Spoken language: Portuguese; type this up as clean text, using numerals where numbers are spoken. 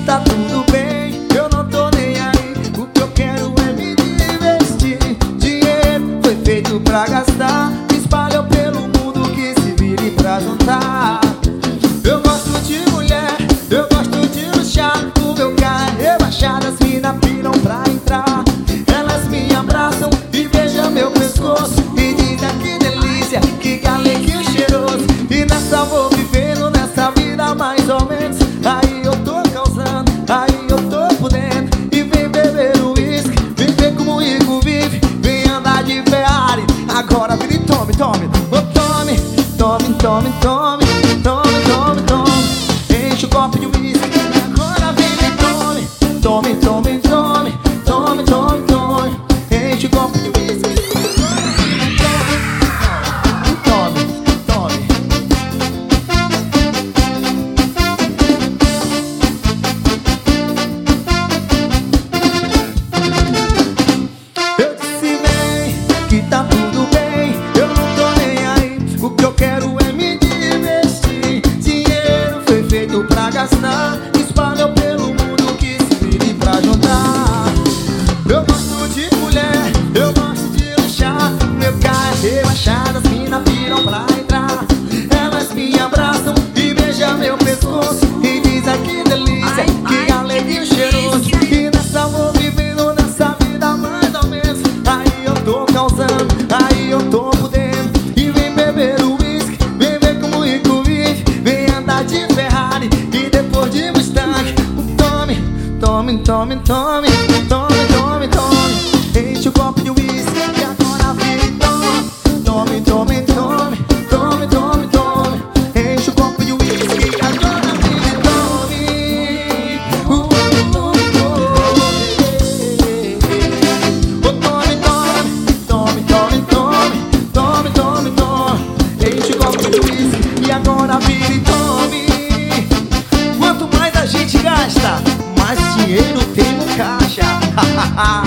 tá tudo bem, eu não tô nem aí. O que eu quero é me divertir. Dinheiro foi feito pra gastar, espalhou pelo mundo, que se vire pra juntar. Eu gosto de mulher, eu gosto de luxar. O meu carro é rebaixado, as mina piram pra entrar. Elas me abraçam e beijam meu pescoço e dizem que delícia, que galeguinho cheiroso. E nessa vou vivendo, nessa vida mais ou menos. Aí eu tô causando, aí eu tô por dentro. E vem beber o uísque, vem ver como o rico vive. Vem andar de Ferrari, agora vira e tome, tome. Oh, tome, tome, tome, tome, tome, tome, tome. Enche o copo de uísque, agora vem e tome. Tome, tome, tome, tome, tome, tome. Enche o copo de uísque. Tome, tome. Eu disse vem, que tá tudo bem, eu não tô nem aí. O que eu quero é me divertir. Dinheiro foi feito pra gastar, espalhou pelo mundo, que se vire pra juntar. Eu gosto de mulher, eu gosto de luxar. Meu carro é rebaixado, as mina piram pra entrar. Elas me abraçam e beijam meu pescoço e dizem que delícia, que galeguinho cheiroso. E nessa vou vivendo, nessa vida mais ou menos. Aí eu tô causando, aí eu tô por dentro. E vem beber o uísque, vem ver como o rico vive. Vem andar de Ferrari e depois de Mustang. Tome, tome, tome, tome, tome, tome, tome. Enche o copo de uísque e agora vira e tome. Tome, tome, tome, tome, tome, tome. Enche o copo de uísque e agora vira e tome. Oh, tome, tome, tome, tome, tome, tome, tome. Enche o copo de uísque e agora vira e tome. Quanto mais a gente gasta, mais dinheiro tem no caixa.